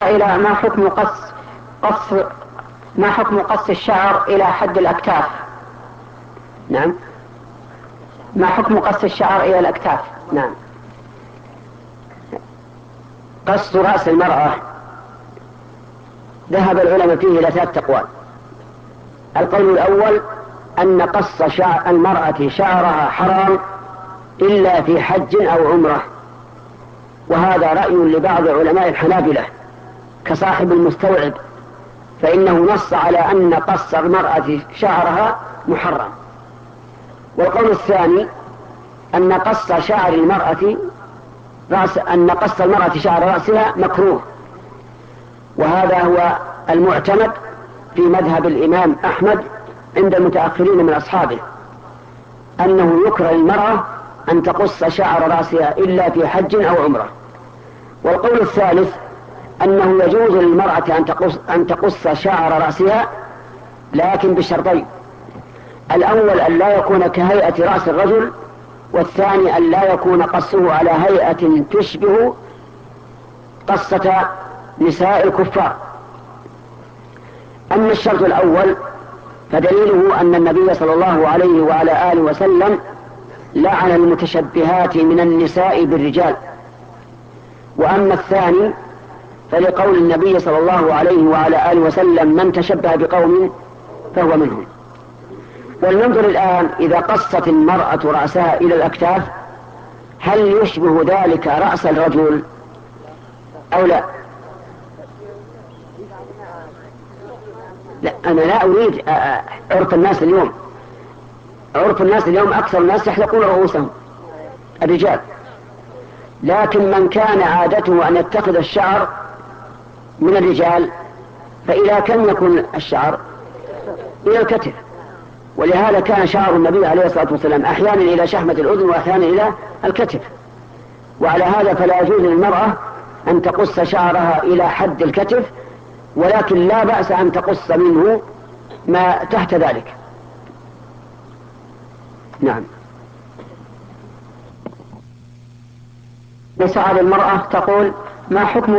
إلى قص ما حكم قص الشعر إلى حد الأكتاف؟ نعم، ما حكم قص الشعر إلى الأكتاف؟ نعم. قص رأس المرأة ذهب العلماء فيه إلى 3 أقوال. القول الأول أن قص المرأة شعرها حرام إلا في حج أو عمرة، وهذا رأي لبعض علماء الحنابلة كصاحب المستوعب، فإنه نص على أن قص المرأة شعرها محرم. والقول الثاني أن قص المرأة شعر رأسها مكروه، وهذا هو المعتمد في مذهب الإمام أحمد عند المتأخرين من أصحابه، أنه يكره للمرأة أن تقص شعر رأسها إلا في حج أو عمرة. والقول الثالث أنه يجوز للمرأة أن تقص شعر رأسها، لكن بشرطين: الأول أن لا يكون كهيئة رأس الرجل، والثاني أن لا يكون قصه على هيئة تشبه قصة نساء الكفار. أما الشرط الأول فدليله أن النبي صلى الله عليه وعلى آله وسلم لعن المتشبهات من النساء بالرجال. وأما الثاني فلقول النبي صلى الله عليه وعلى آله وسلم: من تشبه بقوم فهو منهم. ولننظر الآن، إذا قصت المرأة رأسها إلى الأكتاف هل يشبه ذلك رأس الرجل أو لا؟ لا، أنا لا أريد عرف الناس اليوم. عرف الناس اليوم أكثر الناس يحلقون رؤوسهم الرجال، لكن من كان عادته أن يتخذ الشعر من الرجال فإلى كم يكون الشعر؟ إلى الكتف. ولهذا كان شعر النبي عليه الصلاة والسلام أحيانا إلى شحمة الأذن وأحيانا إلى الكتف. وعلى هذا فلا يجوز للمرأة أن تقص شعرها إلى حد الكتف، ولكن لا بأس أن تقص منه ما تحت ذلك. نعم. يسعى للمرأة تقول: ما حكم